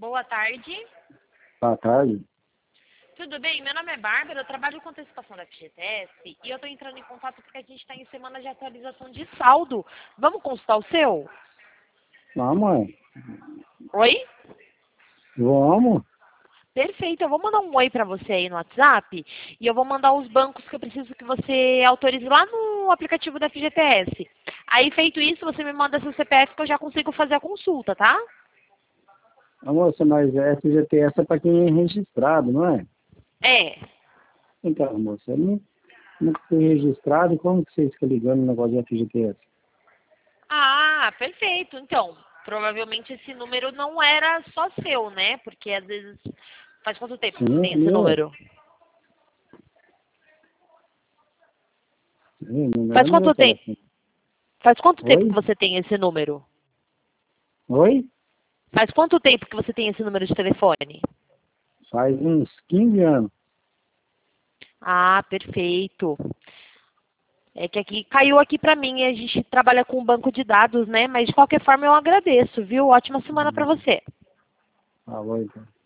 Boa tarde. Boa tarde. Tudo bem? Meu nome é Bárbara, eu trabalho com antecipação da FGTS e eu estou entrando em contato porque a gente está em semana de atualização de saldo. Vamos consultar o seu? Vamos, Oi? vamos. Perfeito, eu vou mandar um oi para você aí no WhatsApp e eu vou mandar os bancos que eu preciso que você autorize lá no aplicativo da FGTS. Aí, feito isso, você me manda seu CPF que eu já consigo fazer a consulta, tá? Moça, mas FGTS é para quem é registrado, não é? É. Então, moça, eu nunca fui registrado, e como que você fica ligando no negócio de FGTS? Ah, perfeito. Então, provavelmente esse número não era só seu, né? Porque às vezes. Faz quanto tempo que você Sim, tem é esse meu. número? Sim, o número Faz é meu quanto tempo? telefone. Faz quanto tempo que Oi? você tem esse número? Oi? Faz quanto tempo que você tem esse número de telefone? Faz uns 15 anos. Ah, perfeito. É que aqui caiu aqui pra mim, a gente trabalha com um banco de dados, né? Mas de qualquer forma eu agradeço, viu? Ótima semana pra você. Falou, então.